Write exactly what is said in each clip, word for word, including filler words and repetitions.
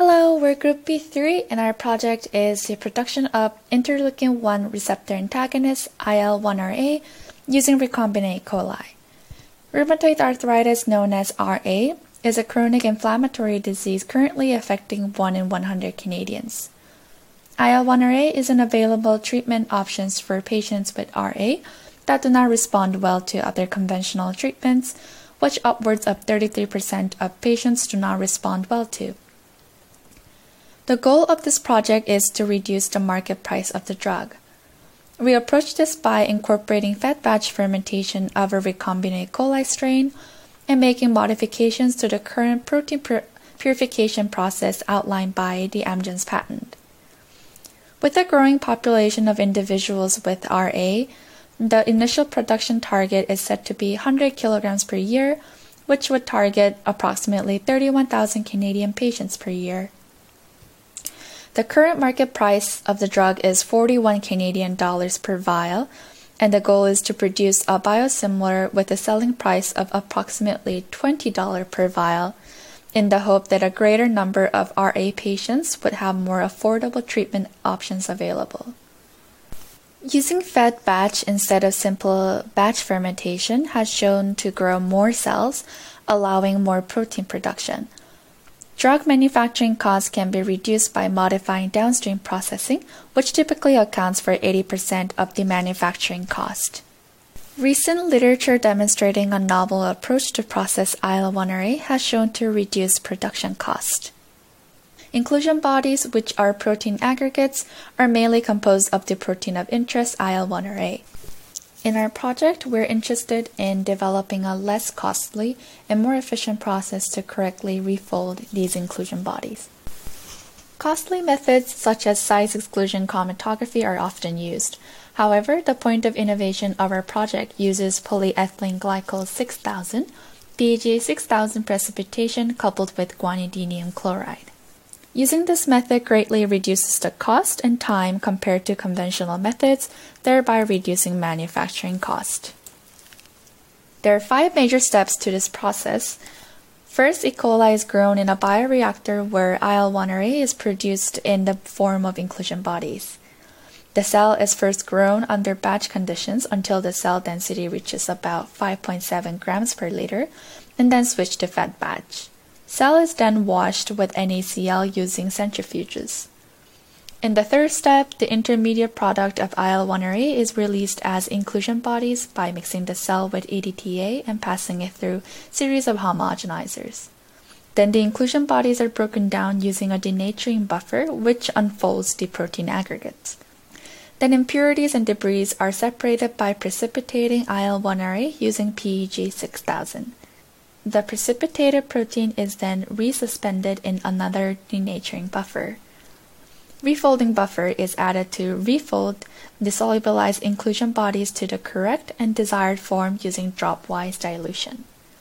Hello, we're Group B three, and our project is the production of interleukin one receptor antagonist I L one R A using recombinant E. coli. Rheumatoid arthritis, known as R A, is a chronic inflammatory disease currently affecting one in one hundred Canadians. I L one R A is an available treatment option for patients with R A that do not respond well to other conventional treatments, which upwards of thirty-three percent of patients do not respond well to. The goal of this project is to reduce the market price of the drug. We approach this by incorporating fed batch fermentation of a recombinant E. coli strain and making modifications to the current protein pur purification process outlined by the Amgen's patent. With a growing population of individuals with R A, the initial production target is set to be one hundred kilograms per year, which would target approximately thirty-one thousand Canadian patients per year. The current market price of the drug is forty-one Canadian dollars per vial, and the goal is to produce a biosimilar with a selling price of approximately twenty dollars per vial, in the hope that a greater number of R A patients would have more affordable treatment options available. Using fed batch instead of simple batch fermentation has shown to grow more cells, allowing more protein production. Drug manufacturing costs can be reduced by modifying downstream processing, which typically accounts for eighty percent of the manufacturing cost. Recent literature demonstrating a novel approach to process I L one R A has shown to reduce production cost. Inclusion bodies, which are protein aggregates, are mainly composed of the protein of interest I L one R A. In our project, we're interested in developing a less costly and more efficient process to correctly refold these inclusion bodies. Costly methods such as size exclusion chromatography are often used. However, the point of innovation of our project uses polyethylene glycol six thousand, P E G six thousand precipitation coupled with guanidinium chloride. Using this method greatly reduces the cost and time compared to conventional methods, thereby reducing manufacturing cost. There are five major steps to this process. First, E. coli is grown in a bioreactor where I L one R A is produced in the form of inclusion bodies. The cell is first grown under batch conditions until the cell density reaches about five point seven grams per liter, and then switched to fed batch. Cell is then washed with N A C L using centrifuges. In the third step, the intermediate product of I L one R A is released as inclusion bodies by mixing the cell with E D T A and passing it through a series of homogenizers. Then the inclusion bodies are broken down using a denaturing buffer, which unfolds the protein aggregates. Then impurities and debris are separated by precipitating I L one R A using P E G six thousand. The precipitated protein is then resuspended in another denaturing buffer. Refolding buffer is added to refold the solubilized inclusion bodies to the correct and desired form using dropwise dilution.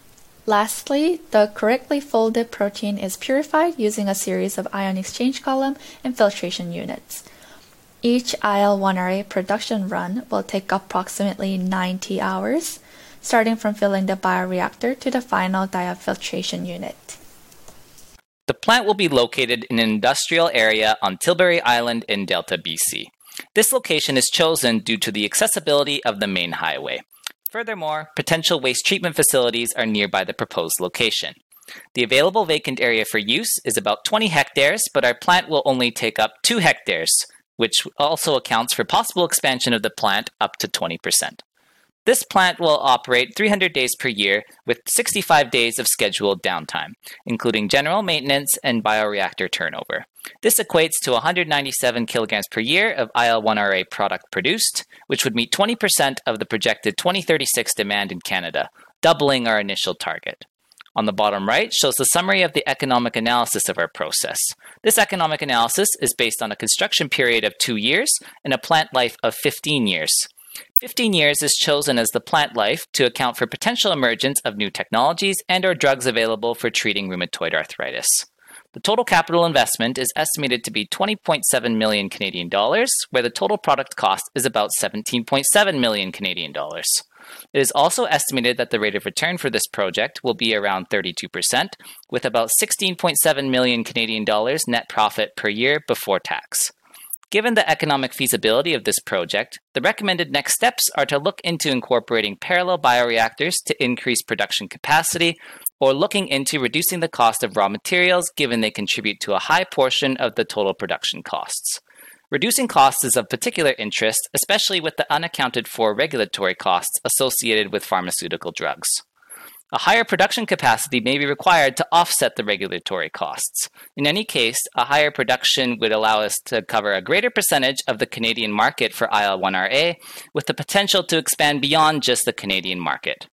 Lastly, the correctly folded protein is purified using a series of ion exchange column and filtration units. Each I L one R A production run will take approximately ninety hours, starting from filling the bioreactor to the final diafiltration unit. The plant will be located in an industrial area on Tilbury Island in Delta, B C. This location is chosen due to the accessibility of the main highway. Furthermore, potential waste treatment facilities are nearby the proposed location. The available vacant area for use is about twenty hectares, but our plant will only take up two hectares, which also accounts for possible expansion of the plant up to twenty percent. This plant will operate three hundred days per year with sixty-five days of scheduled downtime, including general maintenance and bioreactor turnover. This equates to one hundred ninety-seven kilograms per year of I L one R A product produced, which would meet twenty percent of the projected twenty thirty-six demand in Canada, doubling our initial target. On the bottom right shows the summary of the economic analysis of our process. This economic analysis is based on a construction period of two years and a plant life of fifteen years. fifteen years is chosen as the plant life to account for potential emergence of new technologies and or drugs available for treating rheumatoid arthritis. The total capital investment is estimated to be twenty point seven million Canadian dollars, where the total product cost is about seventeen point seven million Canadian dollars. It is also estimated that the rate of return for this project will be around thirty-two percent, with about sixteen point seven million Canadian dollars net profit per year before tax. Given the economic feasibility of this project, the recommended next steps are to look into incorporating parallel bioreactors to increase production capacity, or looking into reducing the cost of raw materials given they contribute to a high portion of the total production costs. Reducing costs is of particular interest, especially with the unaccounted for regulatory costs associated with pharmaceutical drugs. A higher production capacity may be required to offset the regulatory costs. In any case, a higher production would allow us to cover a greater percentage of the Canadian market for I L one R A, with the potential to expand beyond just the Canadian market.